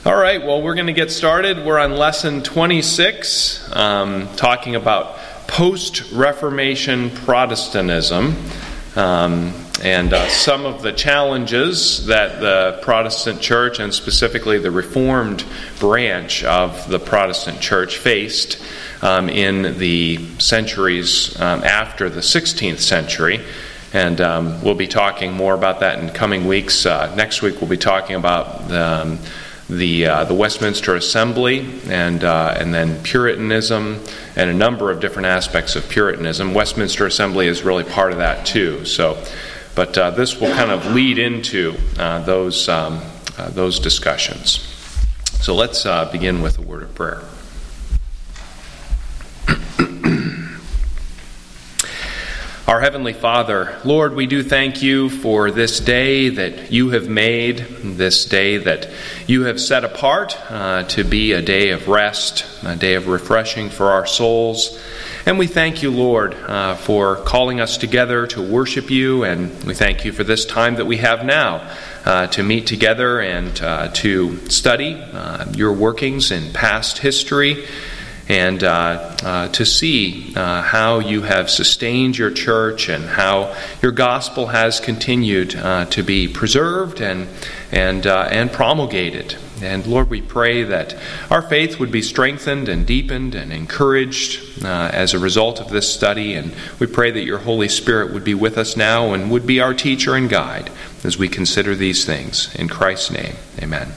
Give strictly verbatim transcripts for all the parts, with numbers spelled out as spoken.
All right, well, we're going to get started. We're on lesson twenty-six, um, talking about post-Reformation Protestantism, um, and uh, some of the challenges that the Protestant church, and specifically the Reformed branch of the Protestant church, faced um, in the centuries um, after the sixteenth century. And um, we'll be talking more about that in coming weeks. Uh, next week we'll be talking about the um, the uh, the Westminster Assembly and uh, and then Puritanism and a number of different aspects of Puritanism. Westminster Assembly is really part of that too. So, but uh, this will kind of lead into uh, those um, uh, those discussions. So let's uh, begin with a word of prayer. Our Heavenly Father, Lord, we do thank you for this day that you have made, this day that you have set apart uh, to be a day of rest, a day of refreshing for our souls. And we thank you, Lord, uh, for calling us together to worship you, and we thank you for this time that we have now uh, to meet together and uh, to study uh, your workings in past history, and uh, uh, to see uh, how you have sustained your church and how your gospel has continued uh, to be preserved and and uh, and promulgated. And Lord, we pray that our faith would be strengthened and deepened and encouraged uh, as a result of this study. And we pray that your Holy Spirit would be with us now and would be our teacher and guide as we consider these things. In Christ's name, amen.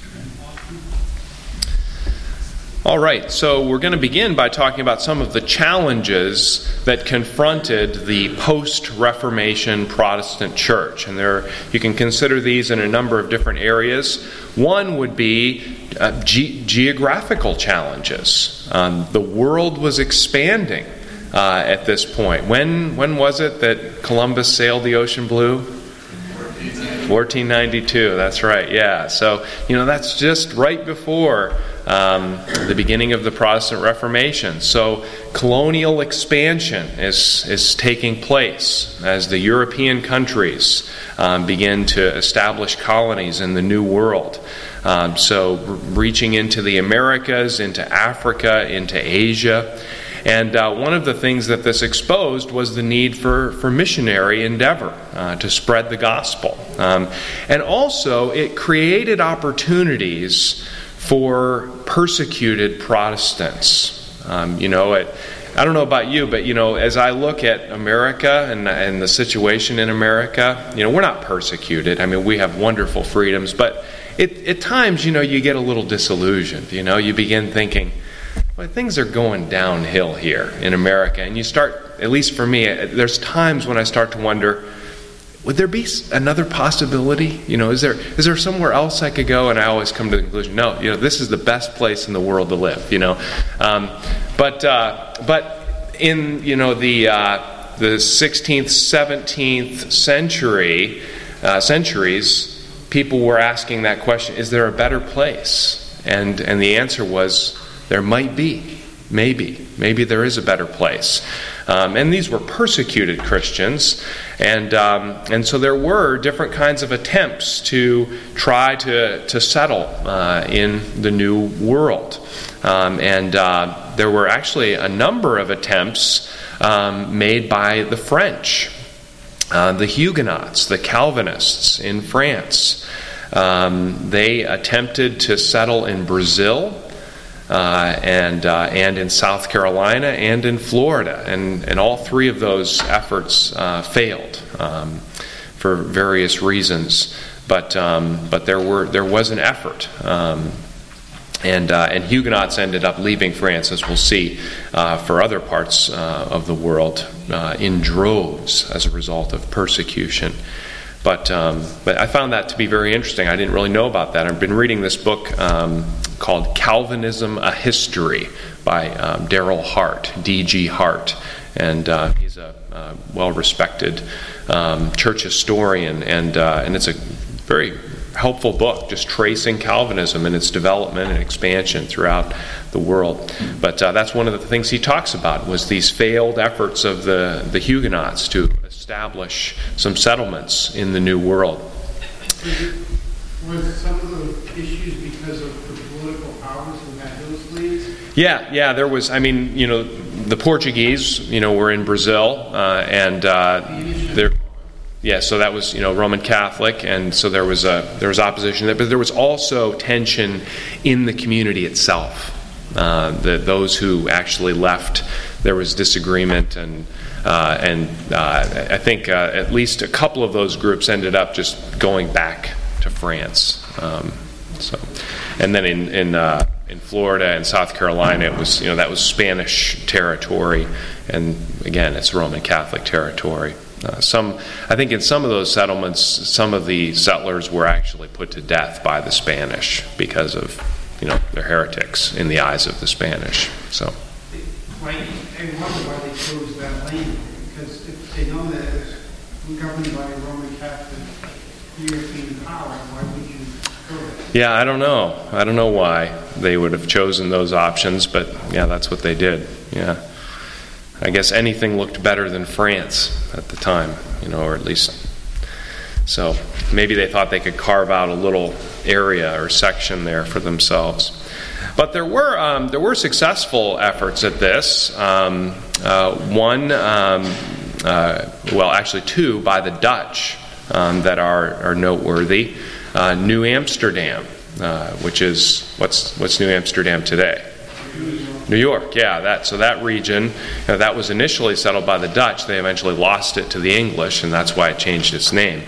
All right, so we're going to begin by talking about some of the challenges that confronted the post-Reformation Protestant church. And there, you can consider these in a number of different areas. One would be uh, ge- geographical challenges. Um, the world was expanding uh, at this point. When, when was it that Columbus sailed the ocean blue? fourteen ninety-two, that's right, yeah. So, you know, that's just right before um, the beginning of the Protestant Reformation. So, colonial expansion is, is taking place as the European countries um, begin to establish colonies in the New World. Um, so, reaching into the Americas, into Africa, into Asia. And uh, one of the things that this exposed was the need for, for missionary endeavor uh, to spread the gospel. Um, and also, it created opportunities for persecuted Protestants. Um, you know, it, I don't know about you, but, you know, as I look at America and, and the situation in America, you know, we're not persecuted. I mean, we have wonderful freedoms. But it, at times, you know, you get a little disillusioned. You know, you begin thinking, well, things are going downhill here in America. And you start, at least for me, there's times when I start to wonder, would there be another possibility? You know, is there is there somewhere else I could go? And I always come to the conclusion, no, you know, this is the best place in the world to live, you know. Um, but uh, but in, you know, the uh, the sixteenth, seventeenth century, uh, centuries, people were asking that question, is there a better place? And and the answer was, there might be. Maybe. Maybe there is a better place. Um, and these were persecuted Christians. And um, and so there were different kinds of attempts to try to, to settle uh, in the New World. Um, and uh, there were actually a number of attempts um, made by the French, uh, the Huguenots, the Calvinists in France. Um, they attempted to settle in Brazil. Uh, and uh, and in South Carolina and in Florida, and and all three of those efforts uh, failed um, for various reasons. But um, but there were there was an effort, um, and uh, and Huguenots ended up leaving France, as we'll see, uh, for other parts uh, of the world uh, in droves as a result of persecution. But um, but I found that to be very interesting. I didn't really know about that. I've been reading this book um, called Calvinism: A History by um, Darrell Hart, D G Hart. And uh, he's a uh, well-respected um, church historian. And, uh, and it's a very helpful book, just tracing Calvinism and its development and expansion throughout the world. But uh, that's one of the things he talks about, was these failed efforts of the, the Huguenots to establish some settlements in the New World. Was some of the issues because of the political powers who had those leads? Yeah, yeah, there was, I mean, you know, the Portuguese, you know, were in Brazil, uh, and uh, there, yeah, so that was, you know, Roman Catholic, and so there was a, there was opposition there, but there was also tension in the community itself. Uh, the, those who actually left, there was disagreement, and uh, and uh, I think uh, at least a couple of those groups ended up just going back to France. Um, so, and then in in uh, in Florida and South Carolina, it was, you know, that was Spanish territory, and again, it's Roman Catholic territory. Uh, some, I think, in some of those settlements, some of the settlers were actually put to death by the Spanish because of, you know, they're heretics in the eyes of the Spanish. So, I wonder why they chose that lane, because if they know that it's governed by a Roman Catholic European power, why would you go there? Yeah, I don't know. I don't know why they would have chosen those options, but yeah, that's what they did. Yeah, I guess anything looked better than France at the time, you know, or at least. So maybe they thought they could carve out a little area or section there for themselves. But there were um, there were successful efforts at this. Um, uh, one, um, uh, well, actually two, by the Dutch um, that are are noteworthy. Uh, New Amsterdam, uh, which is what's what's New Amsterdam today? New York, yeah. That so that region, you know, that was initially settled by the Dutch. They eventually lost it to the English, and that's why it changed its name.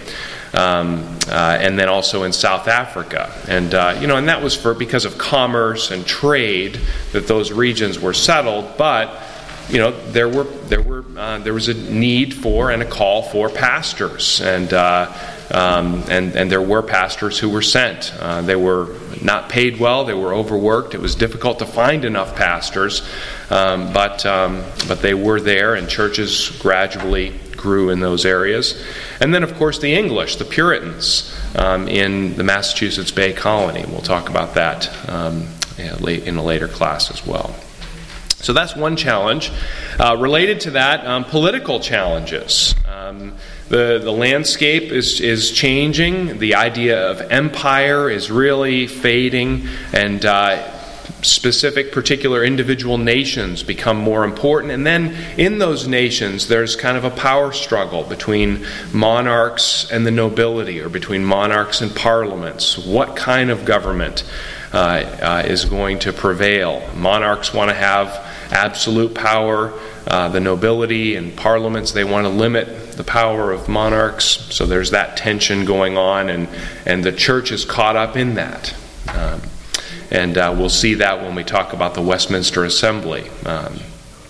Um, uh, and then also in South Africa, and uh, you know, and that was for because of commerce and trade that those regions were settled. But you know, there were there were uh, there was a need for and a call for pastors, and uh, um, and and there were pastors who were sent. Uh, they were not paid well. They were overworked. It was difficult to find enough pastors, um, but um, but they were there, and churches gradually grew in those areas. And then, of course, the English, the Puritans, um, in the Massachusetts Bay Colony. We'll talk about that um, in a later class as well. So that's one challenge. Uh, related to that, um, political challenges. Um, the, the landscape is, is changing. The idea of empire is really fading, and uh, specific, particular individual nations become more important. And then in those nations, there's kind of a power struggle between monarchs and the nobility, or between monarchs and parliaments. What kind of government uh, uh, is going to prevail? Monarchs want to have absolute power. Uh, the nobility and parliaments, they want to limit the power of monarchs. So there's that tension going on, and, and the church is caught up in that. Um, And uh, we'll see that when we talk about the Westminster Assembly. Um,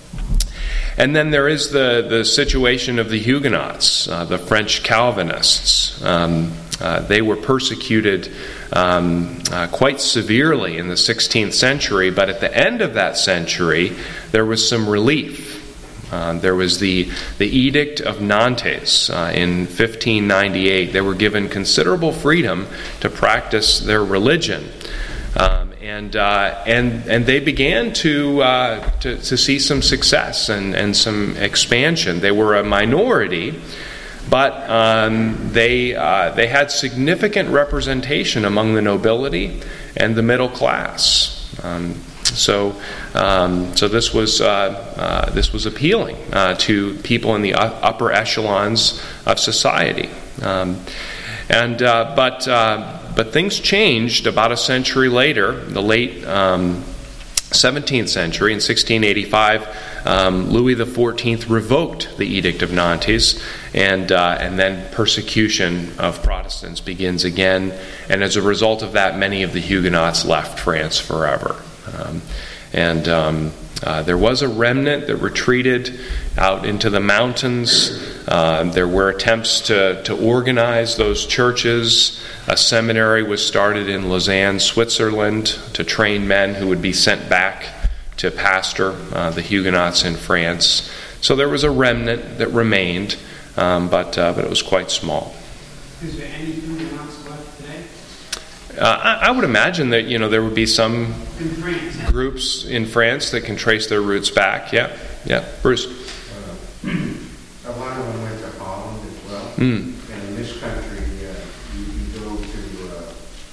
and then there is the, the situation of the Huguenots, uh, the French Calvinists. Um, uh, they were persecuted um, uh, quite severely in the sixteenth century, but at the end of that century, there was some relief. Uh, there was the, the Edict of Nantes uh, in fifteen ninety-eight. They were given considerable freedom to practice their religion. Um, and uh, and and they began to, uh, to to see some success and, and some expansion. They were a minority, but um, they uh, they had significant representation among the nobility and the middle class. Um, so um, so this was uh, uh, this was appealing uh, to people in the upper echelons of society. Um, and uh, but. Uh, But things changed about a century later, the late um, seventeenth century. In sixteen eighty-five, um, Louis the fourteenth revoked the Edict of Nantes, and uh, and then persecution of Protestants begins again. And as a result of that, many of the Huguenots left France forever. Um, and um, uh, there was a remnant that retreated out into the mountains. Uh, there were attempts to, to organize those churches. A seminary was started in Lausanne, Switzerland, to train men who would be sent back to pastor uh, the Huguenots in France. So there was a remnant that remained, um, but uh, but it was quite small. Is there any Huguenots left today? Uh, I, I would imagine that, you know, there would be some in France. groups in France that can trace their roots back. Yeah, yeah, Bruce. Uh, a lot of them went to Holland as well. Mm. And in this country, uh, you can go to uh,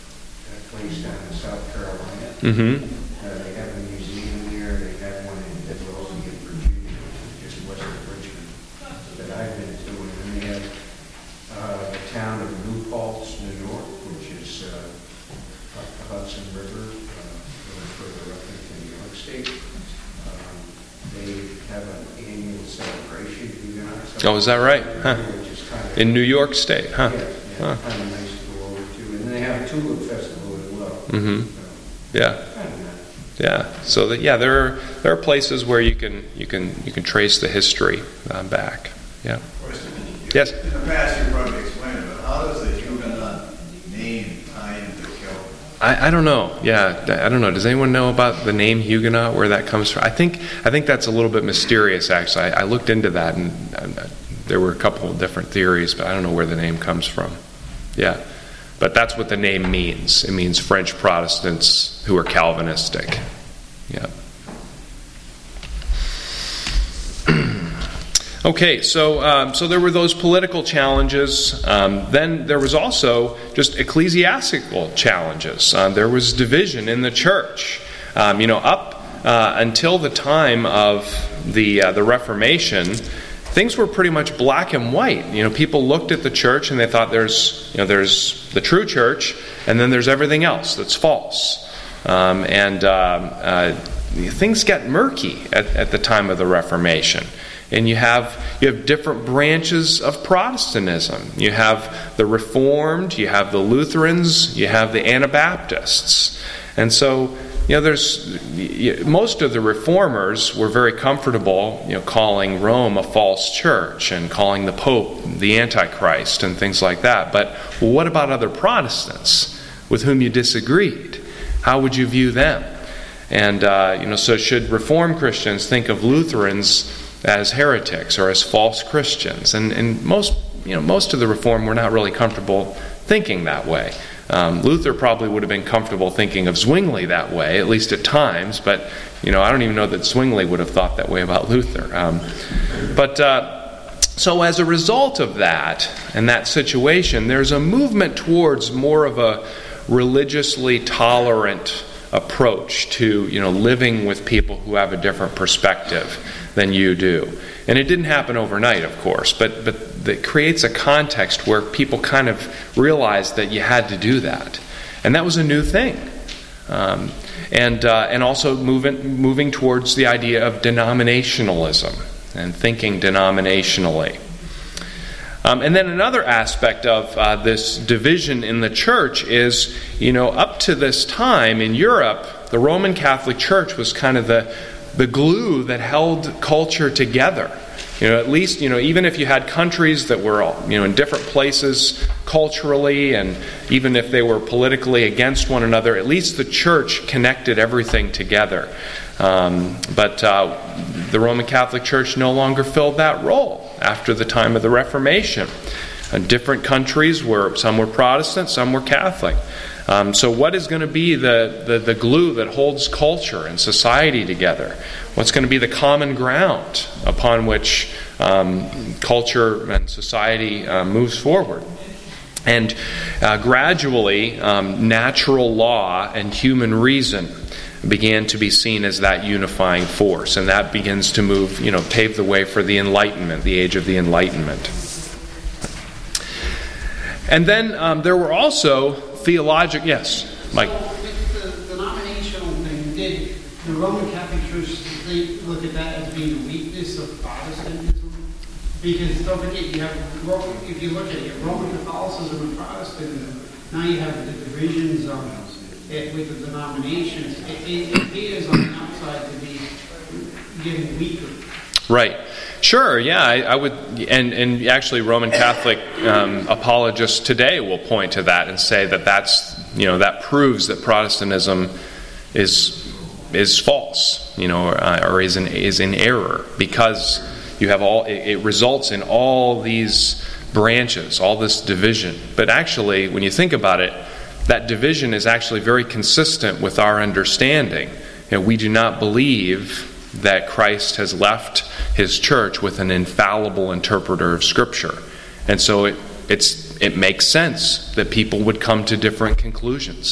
place down in South Carolina. Mm-hmm. Uh, they have a museum there. They have one in Midlothian, Virginia, just west of Richmond, that I've been to. And then they have uh, the town of New Paltz, New York, which is uh, up the Hudson River, uh, a little further up into New York State. Um, they have an annual celebration. Huguenot Oh, is that right? Huh. Which is kind of, In New York State, huh? Yeah, yeah, Huh. kind of nice to go over to. And then they have a tulip festival as well. Mm-hmm. So, Yeah. kind of nice. Yeah. So that yeah, there are there are places where you can you can you can trace the history uh, back. Yeah. Question. Yes. In the past, you probably explained it, but how does the Huguenot name tie into Calvin? I, I don't know. Yeah, I don't know. Does anyone know about the name Huguenot, where that comes from? I think I think that's a little bit mysterious. Actually, I, I looked into that, and, and uh, there were a couple of different theories, but I don't know where the name comes from. Yeah, but that's what the name means. It means French Protestants who are Calvinistic. Yeah. Okay, so um, so there were those political challenges. Um, then there was also just ecclesiastical challenges. Uh, there was division in the church. Um, you know, up uh, until the time of the uh, the Reformation, things were pretty much black and white. You know, people looked at the church and they thought there's you know there's the true church, and then there's everything else that's false. Um, and um, uh, things got murky at, at the time of the Reformation. And you have you have different branches of Protestantism. You have the Reformed, you have the Lutherans, you have the Anabaptists. And so, you know, there's most of the reformers were very comfortable, you know, calling Rome a false church and calling the Pope the Antichrist and things like that. But well, what about other Protestants with whom you disagreed? How would you view them? And uh, you know, so should Reformed Christians think of Lutherans as heretics or as false Christians? And, and most, you know, most of the Reform were not really comfortable thinking that way. Um, Luther probably would have been comfortable thinking of Zwingli that way, at least at times. But you know, I don't even know that Zwingli would have thought that way about Luther. Um, but uh, so as a result of that and that situation, there's a movement towards more of a religiously tolerant approach to you know living with people who have a different perspective than you do. And it didn't happen overnight, of course, but but it creates a context where people kind of realized that you had to do that. And that was a new thing. Um, and uh, and also moving moving towards the idea of denominationalism and thinking denominationally. Um, and then another aspect of uh, this division in the church is, you know, up to this time in Europe, the Roman Catholic Church was kind of the the glue that held culture together. You know, at least, you know, even if you had countries that were, you know, in different places culturally, and even if they were politically against one another, at least the church connected everything together. Um, but uh, the Roman Catholic Church no longer filled that role after the time of the Reformation. And different countries were, some were Protestant, some were Catholic. Um, so what is going to be the, the, the glue that holds culture and society together? What's going to be the common ground upon which um, culture and society uh, moves forward? And uh, gradually, um, natural law and human reason began to be seen as that unifying force. And that begins to move, you know, pave the way for the Enlightenment, the age of the Enlightenment. And then um, there were also theological... Yes, Mike. So with the denominational thing, did the Roman Catholic Church, they look at that as being a weakness of Protestantism? Because don't forget, you have, Roman, if you look at it, Roman Catholicism and Protestantism, now you have the divisions of it with the denominations. It, it appears on the outside to be getting weaker. Right. Sure, yeah, I, I would, and, and actually Roman Catholic um, apologists today will point to that and say that that's, you know, that proves that Protestantism is is false, you know, or, or is in is in error, because you have all, it, it results in all these branches, all this division. But actually, when you think about it, that division is actually very consistent with our understanding. You know, we do not believe that Christ has left His church with an infallible interpreter of Scripture. And so it it's it makes sense that people would come to different conclusions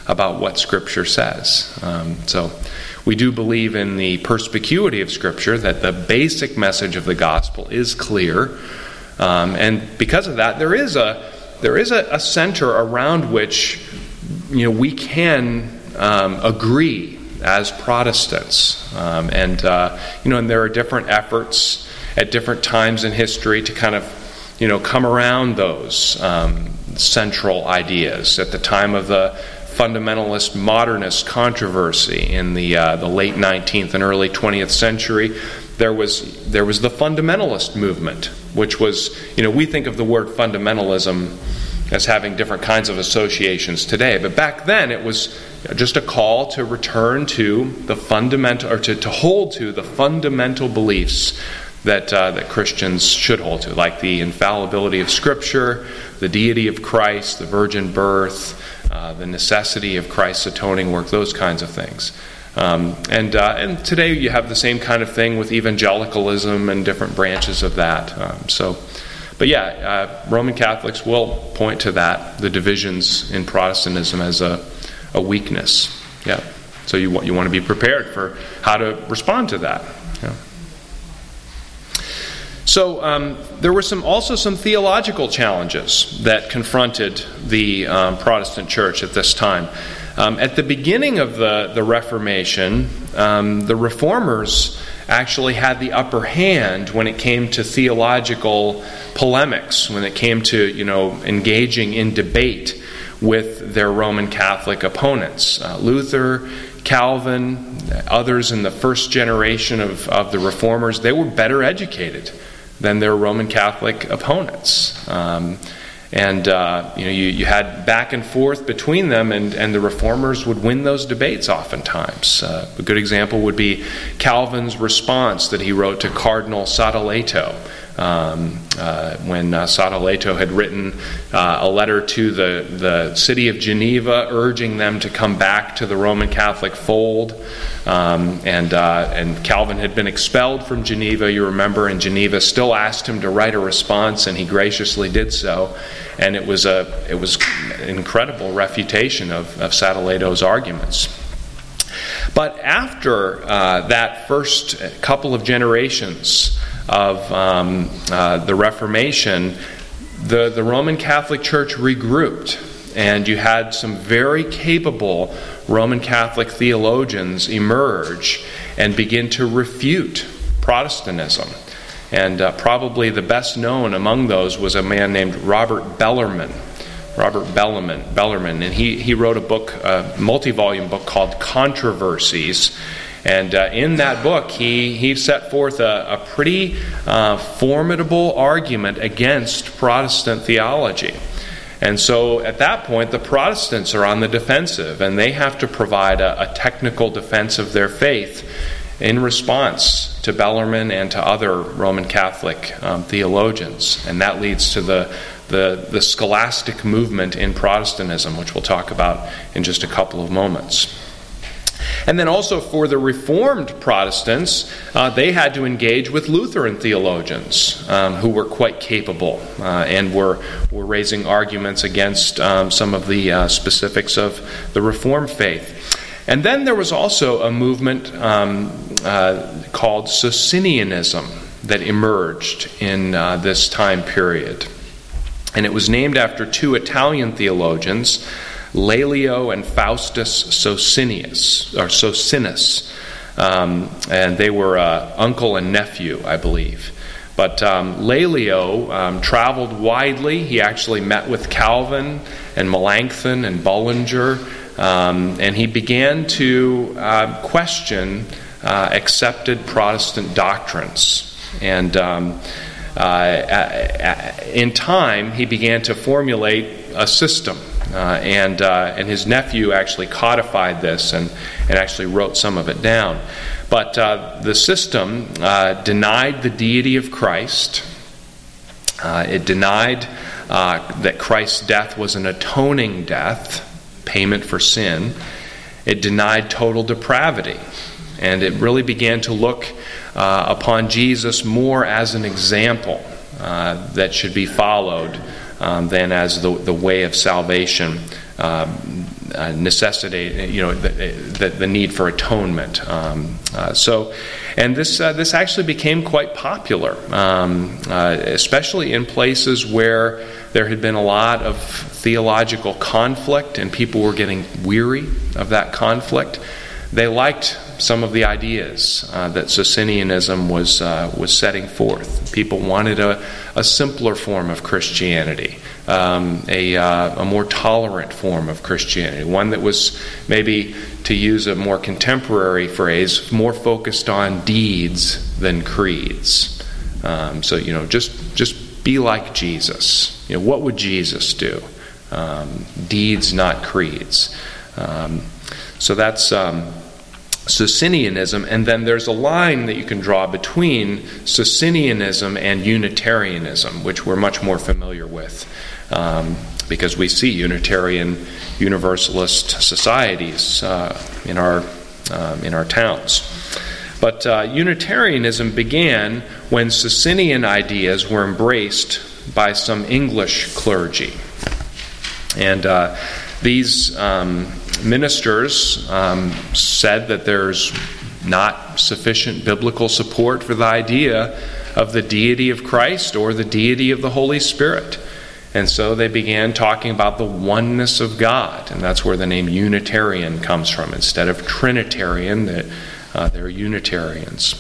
about what Scripture says. Um, so we do believe in the perspicuity of Scripture, that the basic message of the gospel is clear. Um, and because of that, there is a there is a, a center around which, you know, we can um, agree as Protestants. Um, and, uh, you know, and there are different efforts at different times in history to kind of, you know, come around those um, central ideas. At the time of the fundamentalist modernist controversy in the uh, the late nineteenth and early twentieth century, there was there was the fundamentalist movement, which was, you know, we think of the word fundamentalism as having different kinds of associations today, but back then it was just a call to return to the fundamental, or to, to hold to the fundamental beliefs that uh, that Christians should hold to, like the infallibility of Scripture, the deity of Christ, the virgin birth, uh, the necessity of Christ's atoning work, those kinds of things. Um, and uh, and today you have the same kind of thing with evangelicalism and different branches of that. Um, so, but yeah, uh, Roman Catholics will point to that, the divisions in Protestantism, as a, a weakness. Yeah. So you want you want to be prepared for how to respond to that. Yeah. So um, there were some also some theological challenges that confronted the um, Protestant church at this time. Um, at the beginning of the, the Reformation, um, the Reformers actually had the upper hand when it came to theological polemics, when it came to, you know, engaging in debate with their Roman Catholic opponents. Uh, Luther, Calvin, others in the first generation of, of the Reformers, they were better educated than their Roman Catholic opponents. Um, and uh, you know, you, you had back and forth between them, and, and the Reformers would win those debates oftentimes. Uh, a good example would be Calvin's response that he wrote to Cardinal Sadoleto. Um, uh, when uh, Sadoleto had written uh, a letter to the, the city of Geneva urging them to come back to the Roman Catholic fold. Um, and uh, and Calvin had been expelled from Geneva, you remember, and Geneva still asked him to write a response, and he graciously did so. And it was a it was an incredible refutation of, of Sadoleto's arguments. But after uh, that first couple of generations of um, uh, the Reformation, the, the Roman Catholic Church regrouped, and you had some very capable Roman Catholic theologians emerge and begin to refute Protestantism. And uh, probably the best known among those was a man named Robert Bellarmine. Robert Bellarmine, Bellarmine, and he, he wrote a book, a multi-volume book called Controversies. And uh, in that book, he, he set forth a, a pretty uh, formidable argument against Protestant theology. And so at that point, the Protestants are on the defensive, and they have to provide a, a technical defense of their faith in response to Bellarmine and to other Roman Catholic um, theologians. And that leads to the, the, the scholastic movement in Protestantism, which we'll talk about in just a couple of moments. And then also for the Reformed Protestants, uh, they had to engage with Lutheran theologians um, who were quite capable uh, and were, were raising arguments against um, some of the uh, specifics of the Reformed faith. And then there was also a movement um, uh, called Socinianism that emerged in uh, this time period. And it was named after two Italian theologians, Laelio and Faustus Socinius, or Socinus. Um, and they were uh, uncle and nephew, I believe. But um, Laelio um, traveled widely. He actually met with Calvin and Melanchthon and Bullinger. Um, and he began to uh, question uh, accepted Protestant doctrines. And um, uh, in time, he began to formulate a system. Uh, and uh, and his nephew actually codified this and, and actually wrote some of it down. But uh, the system uh, denied the deity of Christ. Uh, it denied uh, that Christ's death was an atoning death, payment for sin. It denied total depravity. And it really began to look uh, upon Jesus more as an example uh, that should be followed Um, than as the, the way of salvation, uh, uh, necessitate, you know, the, the, the need for atonement. Um, uh, so, and this uh, this actually became quite popular, um, uh, especially in places where there had been a lot of theological conflict and people were getting weary of that conflict. They liked some of the ideas uh, that Socinianism was uh, was setting forth. People wanted a, a simpler form of Christianity, um, a, uh, a more tolerant form of Christianity, one that was maybe, to use a more contemporary phrase, more focused on deeds than creeds. Um, so, you know, just just be like Jesus. You know, what would Jesus do? Um, deeds, not creeds. Um, so that's um, Socinianism, and then there's a line that you can draw between Socinianism and Unitarianism, which we're much more familiar with, um, because we see Unitarian Universalist societies uh, in our um, in our towns. But uh, Unitarianism began when Socinian ideas were embraced by some English clergy, and uh, these um, ministers um, said that there's not sufficient biblical support for the idea of the deity of Christ or the deity of the Holy Spirit. And so they began talking about the oneness of God, and that's where the name Unitarian comes from. Instead of Trinitarian, that uh, they're Unitarians.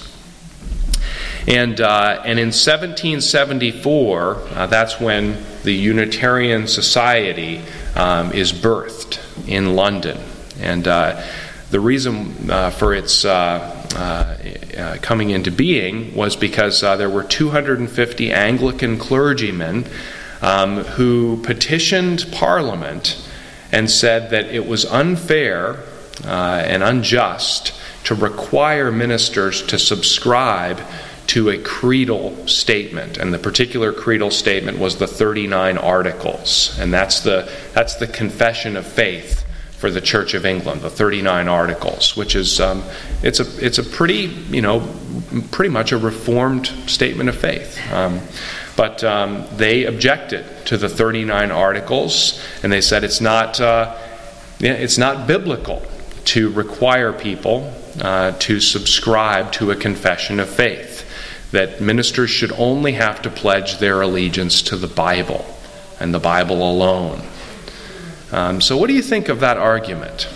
And uh, and in seventeen seventy-four, uh, that's when the Unitarian Society um, is birthed in London. And uh, the reason uh, for its uh, uh, uh, coming into being was because uh, there were two hundred fifty Anglican clergymen um, who petitioned Parliament and said that it was unfair uh, and unjust to require ministers to subscribe to a creedal statement, and the particular creedal statement was the thirty-nine Articles, and that's the that's the confession of faith for the Church of England, the thirty-nine Articles, which is um, it's a it's a pretty you know pretty much a reformed statement of faith. Um, but um, they objected to the thirty-nine Articles, and they said it's not uh, yeah, it's not biblical to require people uh, to subscribe to a confession of faith. That ministers should only have to pledge their allegiance to the Bible and the Bible alone. Um, so what do you think of that argument?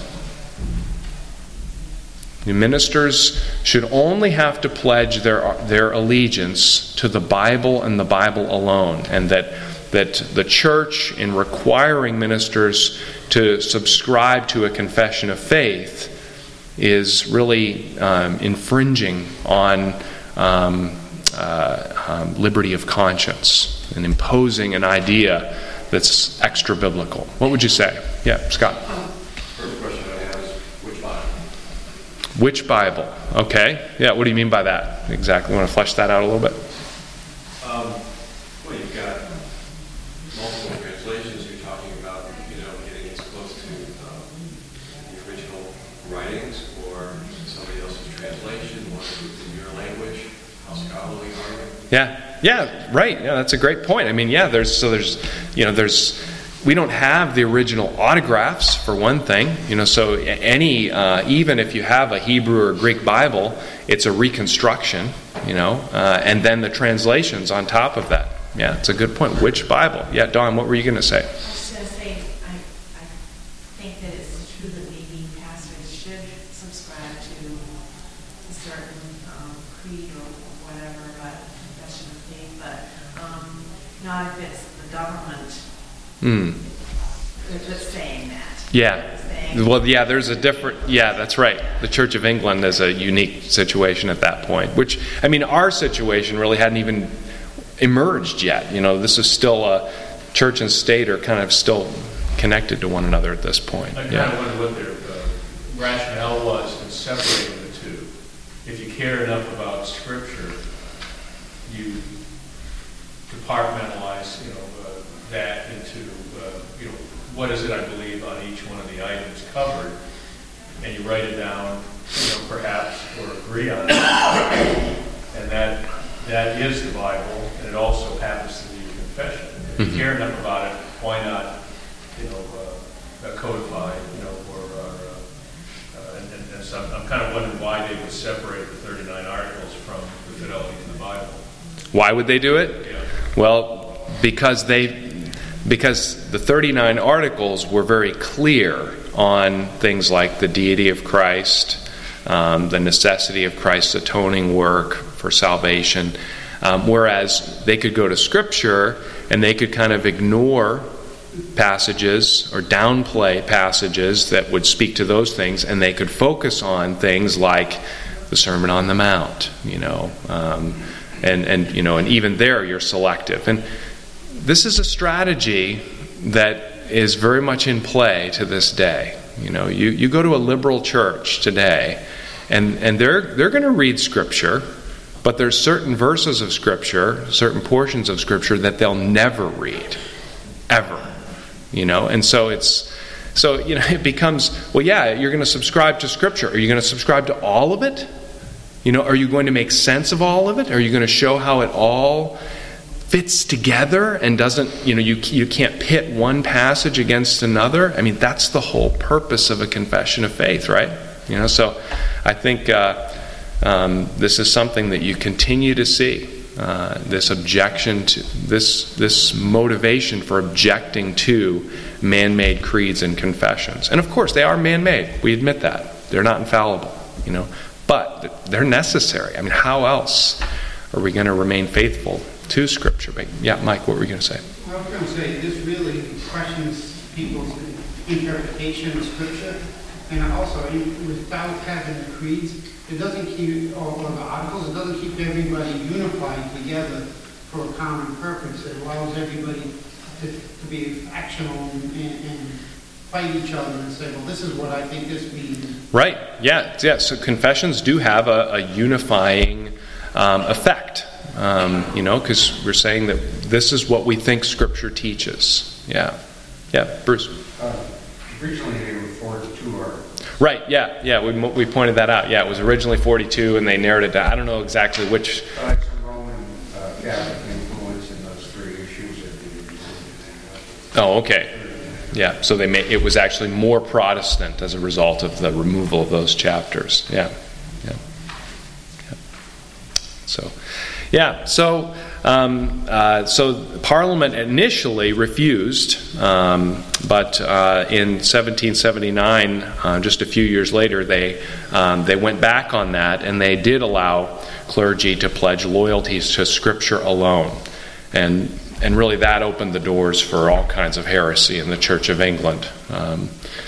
The ministers should only have to pledge their their allegiance to the Bible and the Bible alone, and that that the church, in requiring ministers to subscribe to a confession of faith, is really um, infringing on Um, uh, um, liberty of conscience and imposing an idea that's extra biblical. What would you say? Yeah, Scott. First question I have is, which Bible? Which Bible? Okay. Yeah, what do you mean by that? Exactly. Want to flesh that out a little bit? Um, well, you've got multiple translations. You're talking about, you know, getting as close to um, the original writings or somebody else's translation, or in your language. How scholarly are you? Yeah. Yeah, right. Yeah, that's a great point. I mean, yeah, there's so there's you know, there's we don't have the original autographs for one thing. You know, so any uh, even if you have a Hebrew or Greek Bible, it's a reconstruction, you know, uh, and then the translations on top of that. Yeah, it's a good point. Which Bible? Yeah, Dawn, what were you going to say? I was going to say, I, I think that it's true that maybe pastors should subscribe to a certain um, creed or whatever, but confession of faith, but um, not if it's the government. Hmm. They're just saying that. Yeah. Saying, Well, yeah, there's a different, yeah, that's right. The Church of England is a unique situation at that point, which, I mean, our situation really hadn't even emerged yet. You know, this is still a church and state are kind of still connected to one another at this point. I kind Yeah. of wonder what their uh, rationale was in separating the two. If you care enough about Scripture, you compartmentalize, you know, uh, that into, uh, you know, what is it I believe on each one of the items covered, and you write it down, you know, perhaps, or agree on it, and that that is the Bible, and it also happens to be your confession. If you Mhm. care enough about it, why not, you know, uh, uh, codified, you know, for our, uh, uh, and, and, and so I'm, I'm kind of wondering why they would separate the thirty-nine articles from the fidelity to the Bible. Why would they do it? Yeah. Well, because they, because the thirty-nine articles were very clear on things like the deity of Christ, um, the necessity of Christ's atoning work for salvation, um, whereas they could go to Scripture and they could kind of ignore passages or downplay passages that would speak to those things, and they could focus on things like the Sermon on the Mount, you know, um, and and you know, and even there you're selective. And this is a strategy that is very much in play to this day. You know, you, you go to a liberal church today, and, and they're they're going to read Scripture, but there's certain verses of Scripture, certain portions of Scripture that they'll never read, ever. You know, and so it's so you know it becomes, well, yeah, you're going to subscribe to Scripture. Are you going to subscribe to all of it? You know, are you going to make sense of all of it? Are you going to show how it all fits together and doesn't, you know, you you can't pit one passage against another? I mean, that's the whole purpose of a confession of faith, right? You know, so I think uh, um, this is something that you continue to see, uh, this objection to, this this motivation for objecting to man-made creeds and confessions. And of course, they are man-made. We admit that. They're not infallible, you know, but they're necessary. I mean, how else are we going to remain faithful to Scripture? But yeah, Mike, what were you going to say? I was going to say, this really questions people's interpretation of Scripture, and also, without having the creeds, it doesn't keep, or the articles, it doesn't keep everybody unified together for a common purpose. It allows everybody to, to be factional and, and fight each other and say, well, this is what I think this means. Right, yeah, yeah. So confessions do have a, a unifying um, effect. Um, you know, because we're saying that this is what we think Scripture teaches. Yeah. Yeah, Bruce. Uh, originally they were forty-two articles. Right, yeah, yeah, we we pointed that out. Yeah, it was originally forty-two, and they narrowed it down. I don't know exactly which... Uh, some Roman uh, Catholic influence in those three issues that they included. Oh, okay. Yeah, so they made, it was actually more Protestant as a result of the removal of those chapters. Yeah, yeah. yeah. So... Yeah, so um, uh, so Parliament initially refused, um, but uh, in seventeen seventy-nine, uh, just a few years later, they um, they went back on that, and they did allow clergy to pledge loyalties to Scripture alone, and and really that opened the doors for all kinds of heresy in the Church of England. Um,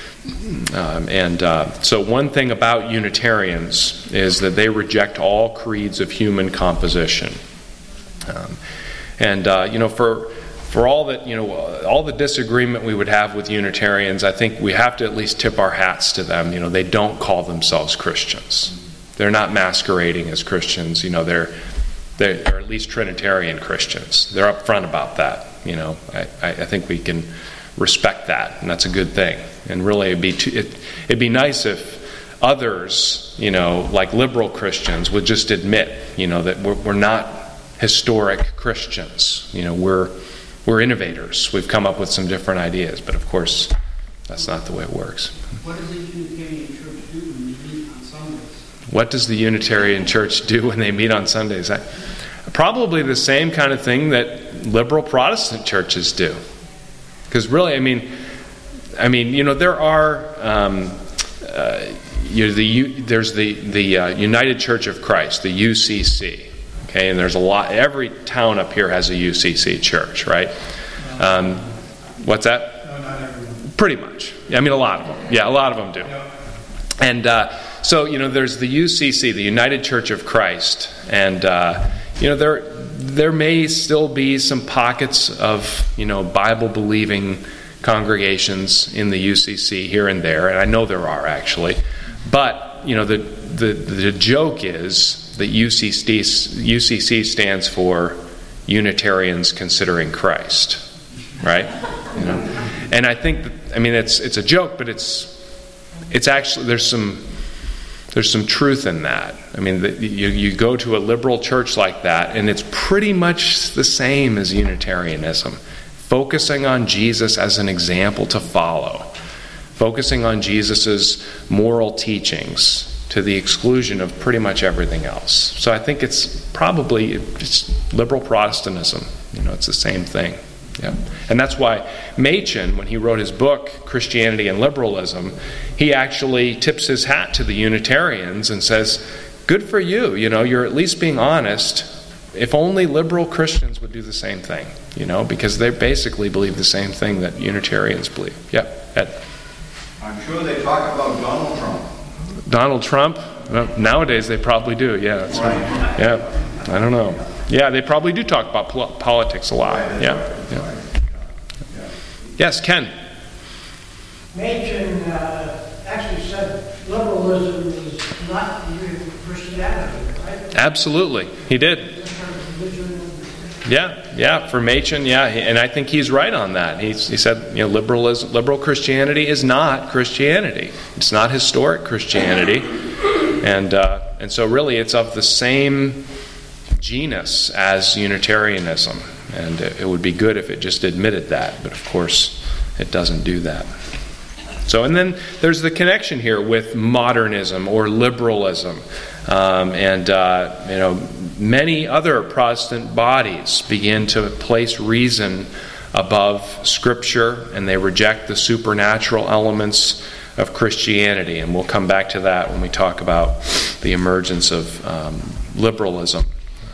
Um, and uh, so one thing about Unitarians is that they reject all creeds of human composition. Um, and, uh, you know, for for all that, you know, all the disagreement we would have with Unitarians, I think we have to at least tip our hats to them. You know, they don't call themselves Christians. They're not masquerading as Christians. You know, they're, they're, they're at least Trinitarian Christians. They're upfront about that. You know, I, I think we can respect that, and that's a good thing. And really, it'd be too, it, it'd be nice if others, you know, like liberal Christians, would just admit, you know, that we're, we're not historic Christians. You know, we're we're innovators. We've come up with some different ideas, but of course, that's not the way it works. What does the Unitarian Church do when they meet on Sundays? What does the Unitarian Church do when they meet on Sundays? I, probably the same kind of thing that liberal Protestant churches do. Because really, I mean, I mean, you know, there are, um, uh, you know, the U, there's the the uh, United Church of Christ, the U C C, okay, and there's a lot. Every town up here has a U C C church, right? Um, what's that? No, not everyone. Pretty much. I mean, a lot of them. Yeah, a lot of them do. And uh, so, you know, there's the U C C, the United Church of Christ, and uh, you know, there there may still be some pockets of, you know, Bible-believing congregations in the U C C here and there, and I know there are actually. But, you know, the the, the joke is that U C C, U C C stands for Unitarians Considering Christ, right? You know, and I think that, I mean, it's it's a joke, but it's it's actually there's some there's some truth in that. I mean, the, you you go to a liberal church like that, and it's pretty much the same as Unitarianism, focusing on Jesus as an example to follow. focusing on Jesus' moral teachings to the exclusion of pretty much everything else. So I think it's probably it's liberal Protestantism. You know, it's the same thing. Yeah. And that's why Machen, when he wrote his book, Christianity and Liberalism, he actually tips his hat to the Unitarians and says, good for you, you know, you're at least being honest. If only liberal Christians would do the same thing, you know, because they basically believe the same thing that Unitarians believe. Yeah, Ed. I'm sure they talk about Donald Trump. Donald Trump? Well, nowadays they probably do, yeah. That's right. Yeah, I don't know. Yeah, they probably do talk about pol- politics a lot. Yeah. yeah. Yes, Ken. Machen uh, actually said liberalism is not even Christianity, right? Absolutely, he did. Yeah, yeah, for Machen, yeah, and I think he's right on that. He, he said, you know, liberalism, liberal Christianity is not Christianity. It's not historic Christianity, and uh, and so really, it's of the same genus as Unitarianism, and it, it would be good if it just admitted that, but of course, it doesn't do that. So, and then there's the connection here with modernism or liberalism, um, and uh, you know, many other Protestant bodies begin to place reason above Scripture, and they reject the supernatural elements of Christianity, and we'll come back to that when we talk about the emergence of um, liberalism.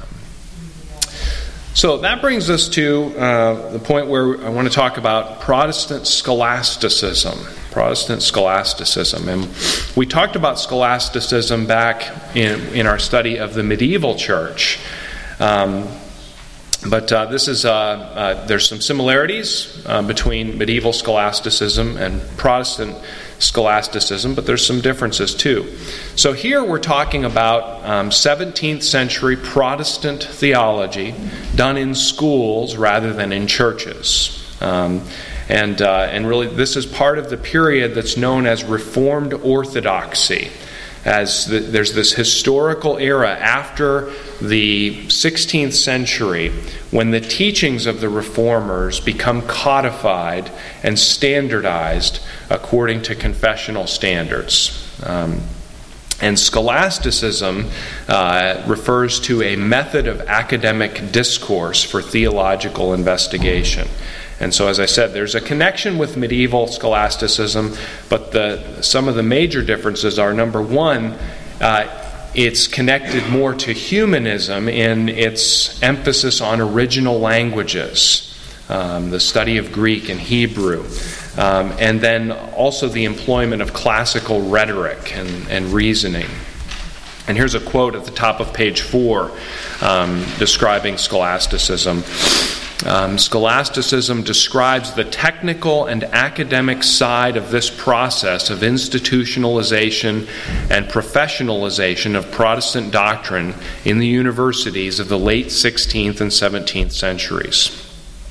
So that brings us to uh, the point where I want to talk about Protestant scholasticism. Protestant scholasticism. And we talked about scholasticism back in, in our study of the medieval church. Um, but uh, this is uh, uh, there's some similarities uh, between medieval scholasticism and Protestant scholasticism, but there's some differences too. So here we're talking about um, seventeenth century Protestant theology done in schools rather than in churches. Um, and uh, and really this is part of the period that's known as Reformed Orthodoxy. As the, there's this historical era after the sixteenth century when the teachings of the Reformers become codified and standardized according to confessional standards. Um, and scholasticism uh, refers to a method of academic discourse for theological investigation. And so, as I said, there's a connection with medieval scholasticism, but the some of the major differences are, number one, uh, it's connected more to humanism in its emphasis on original languages, um, the study of Greek and Hebrew, um, and then also the employment of classical rhetoric and, and reasoning. And here's a quote at the top of page four um, describing scholasticism. Um, scholasticism describes the technical and academic side of this process of institutionalization and professionalization of Protestant doctrine in the universities of the late sixteenth and seventeenth centuries.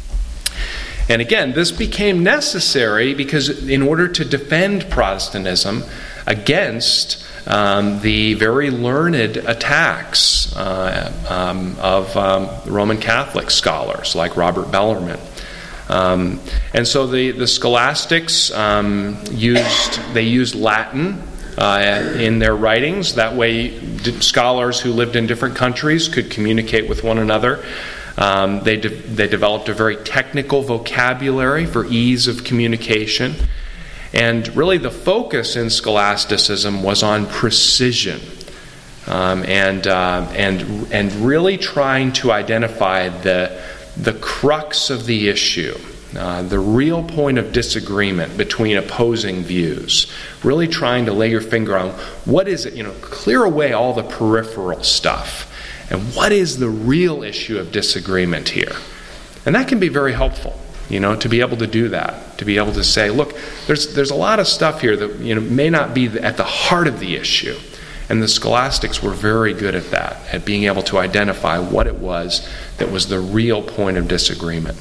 And again, this became necessary because in order to defend Protestantism against Um, the very learned attacks uh, um, of um, Roman Catholic scholars like Robert Bellarmine. Um, and so the, the scholastics um, used, they used Latin uh, in their writings. That way scholars who lived in different countries could communicate with one another. Um, they, de- they developed a very technical vocabulary for ease of communication. And really the focus in scholasticism was on precision um, and uh, and and really trying to identify the the crux of the issue, uh, the real point of disagreement between opposing views. Really trying to lay your finger on what is it, you know, clear away all the peripheral stuff, and what is the real issue of disagreement here. And that can be very helpful. You know, to be able to do that, to be able to say, look, there's there's a lot of stuff here that, you know, may not be at the heart of the issue. And the scholastics were very good at that, at being able to identify what it was that was the real point of disagreement.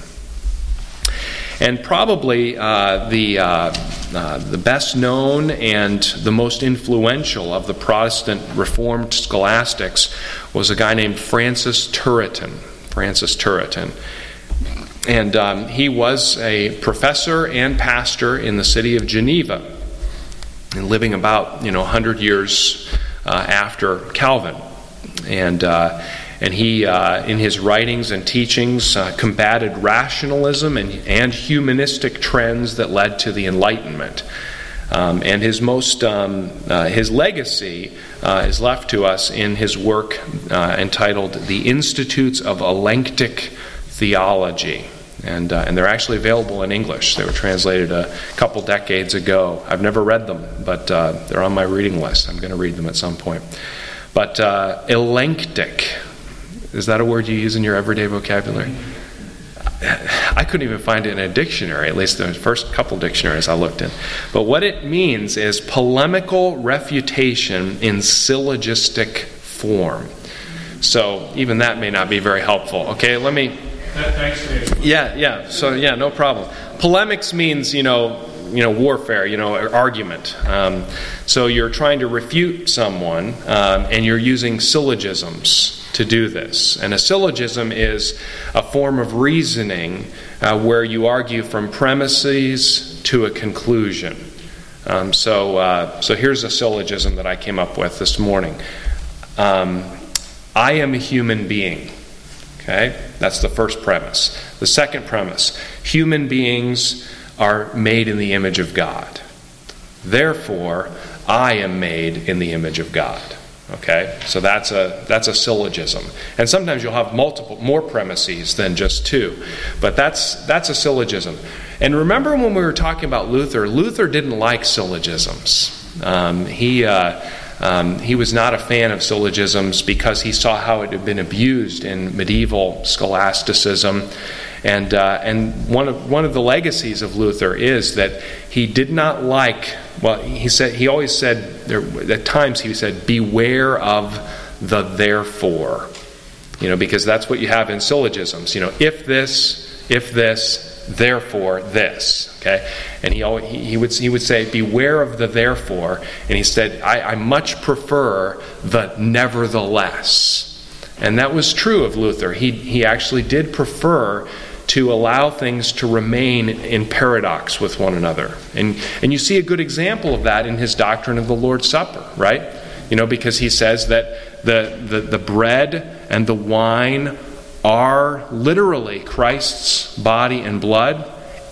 And probably uh, the uh, uh, the best known and the most influential of the Protestant Reformed scholastics was a guy named Francis Turretin. Francis Turretin. And um, he was a professor and pastor in the city of Geneva. and living about you know one hundred years uh, after Calvin. And uh, and he, uh, in his writings and teachings, uh, combated rationalism and, and humanistic trends that led to the Enlightenment. Um, and his most um, uh, his legacy uh, is left to us in his work uh, entitled "The Institutes of Elenctic Theology," and uh, and they're actually available in English. They were translated a couple decades ago. I've never read them, but uh, they're on my reading list. I'm going to read them at some point. But uh, elenctic, is that a word you use in your everyday vocabulary? I couldn't even find it in a dictionary, at least the first couple dictionaries I looked in. But what it means is polemical refutation in syllogistic form. So even that may not be very helpful. Okay, let me... Thanks for the explanation. Yeah, yeah. So, yeah, no problem. Polemics means, you know, you know, warfare, you know, argument. Um, so you're trying to refute someone, um, and you're using syllogisms to do this. And a syllogism is a form of reasoning uh, where you argue from premises to a conclusion. Um, so, uh, so here's a syllogism that I came up with this morning. Um, I am a human being. Okay, that's the first premise. The second premise: human beings are made in the image of God. Therefore, I am made in the image of God. Okay, so that's a that's a syllogism, and sometimes you'll have multiple more premises than just two, but that's that's a syllogism. And remember when we were talking about Luther? Luther didn't like syllogisms. Um, he uh, um, he was not a fan of syllogisms because he saw how it had been abused in medieval scholasticism. And uh, and one of one of the legacies of Luther is that he did not like. Well, he said he always said there, at times he said, "Beware of the therefore," you know, because that's what you have in syllogisms. You know, if this, if this, therefore this. Okay, and he always, he, he would he would say, "Beware of the therefore," and he said, "I, I much prefer the nevertheless," and that was true of Luther. He he actually did prefer to allow things to remain in paradox with one another. And and you see a good example of that in his doctrine of the Lord's Supper, right? You know, because he says that the, the, the bread and the wine are literally Christ's body and blood,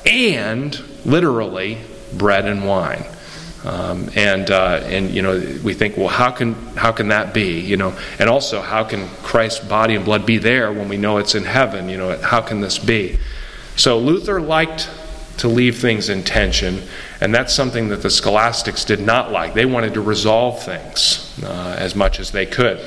and literally bread and wine. Um, and uh, and you know, we think, well, how can how can that be? You know, and also, how can Christ's body and blood be there when we know it's in heaven? You know, how can this be? So Luther liked to leave things in tension, and that's something that the scholastics did not like. They wanted to resolve things uh, as much as they could.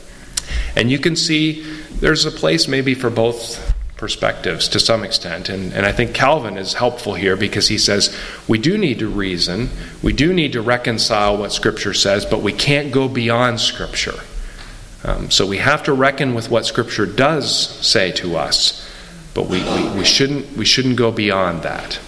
And you can see there's a place maybe for both perspectives to some extent, and, and I think Calvin is helpful here because he says we do need to reason, we do need to reconcile what Scripture says, but we can't go beyond Scripture. Um, so we have to reckon with what Scripture does say to us, but we, we, we shouldn't we shouldn't go beyond that.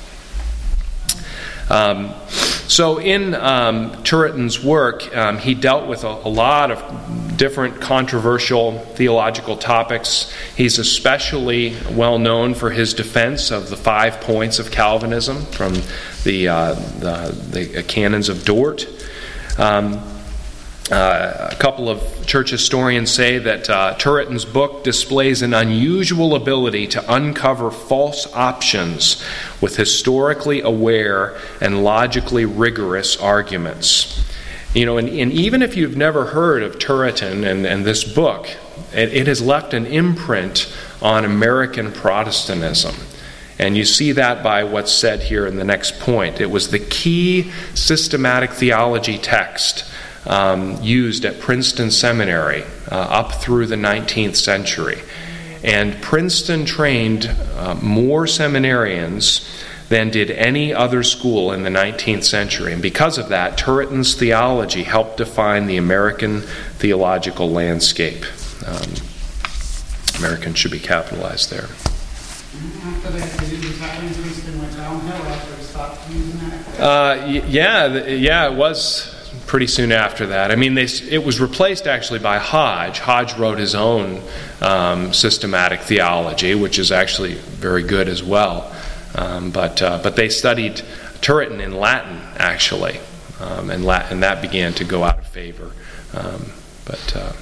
Um, so in um, Turretin's work, um, he dealt with a, a lot of different controversial theological topics. He's especially well known for his defense of the five points of Calvinism from the uh, the, the canons of Dort. Um, Uh, a couple of church historians say that uh, Turretin's book displays an unusual ability to uncover false options with historically aware and logically rigorous arguments. You know, and, and even if you've never heard of Turretin and, and this book, it, it has left an imprint on American Protestantism. And you see that by what's said here in the next point. It was the key systematic theology text Um, used at Princeton Seminary uh, up through the nineteenth century. And Princeton trained uh, more seminarians than did any other school in the nineteenth century. And because of that, Turretin's theology helped define the American theological landscape. Um, American should be capitalized there. After that, was that when Princeton went downhill after it stopped using that? Uh, y- yeah, yeah, it was pretty soon after that. I mean, they, it was replaced actually by Hodge. Hodge wrote his own um, systematic theology, which is actually very good as well. Um, but uh, but they studied Turretin in Latin, actually. um, and, la- and that began to go out of favor. Um, but uh,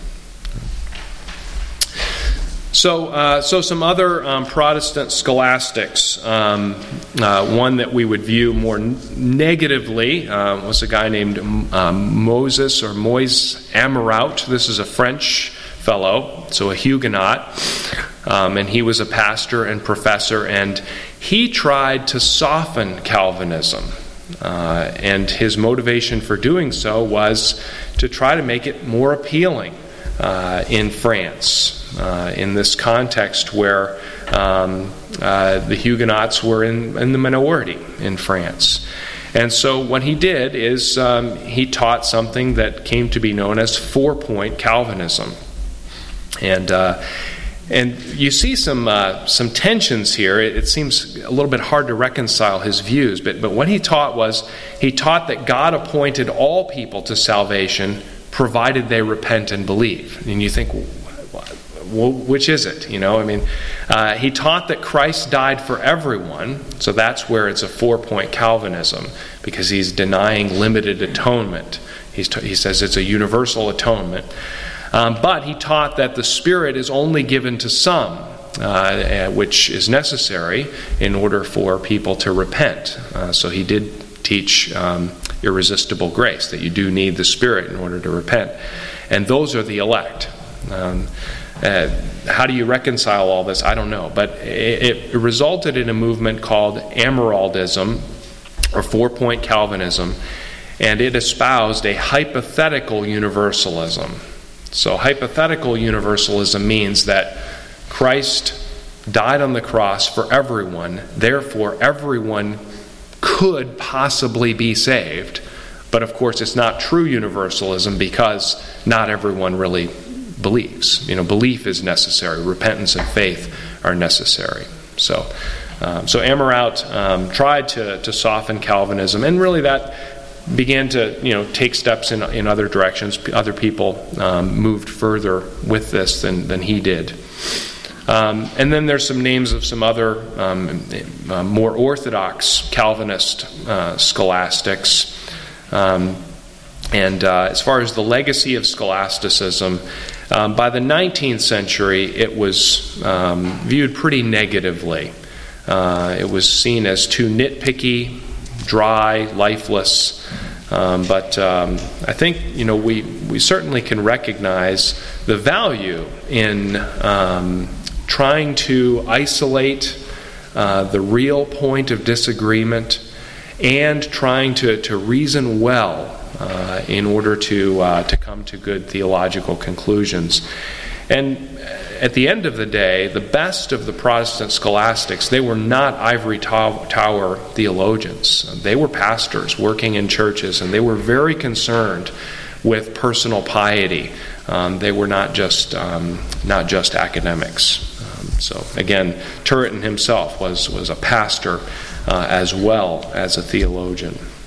so, uh, so some other um, Protestant scholastics. Um, uh, one that we would view more n- negatively uh, was a guy named um, Moses or Moise Amirault. This is a French fellow, so a Huguenot, um, and he was a pastor and professor, and he tried to soften Calvinism. Uh, and his motivation for doing so was to try to make it more appealing uh, in France, uh, in this context where um, uh, the Huguenots were in, in the minority in France. And so what he did is um, he taught something that came to be known as four-point Calvinism. And uh, And you see some uh, some tensions here. It, it seems a little bit hard to reconcile his views, but but what he taught was he taught that God appointed all people to salvation, provided they repent and believe. And you think, well, which is it? You know, I mean, uh, he taught that Christ died for everyone, so that's where it's a four-point Calvinism, because he's denying limited atonement. He's t- he says it's a universal atonement. Um, but he taught that the Spirit is only given to some, uh, which is necessary in order for people to repent. Uh, so he did teach um, irresistible grace, that you do need the Spirit in order to repent. And those are the elect. Um, uh, how do you reconcile all this? I don't know. But it, it resulted in a movement called Amiraultism, or four-point Calvinism, and it espoused a hypothetical universalism. So hypothetical universalism means that Christ died on the cross for everyone, therefore everyone could possibly be saved. But of course it's not true universalism, because not everyone really believes. You know, belief is necessary. Repentance and faith are necessary. So um, so Amirault um, tried to, to soften Calvinism, and really that began to, you know, take steps in in other directions. Other people um, moved further with this than, than he did. Um, and then there's some names of some other um, uh, more orthodox Calvinist uh, scholastics. Um, and uh, as far as the legacy of scholasticism, um, by the nineteenth century, it was um, viewed pretty negatively. Uh, it was seen as too nitpicky, dry, lifeless. Um, but um, I think, you know, we, we certainly can recognize the value in um, trying to isolate uh, the real point of disagreement and trying to, to reason well uh, in order to uh, to come to good theological conclusions. And at the end of the day, the best of the Protestant scholastics, they were not ivory tower theologians. They were pastors working in churches, and they were very concerned with personal piety. Um, they were not just um, not just academics. Um, so again, Turretin himself was was a pastor uh, as well as a theologian.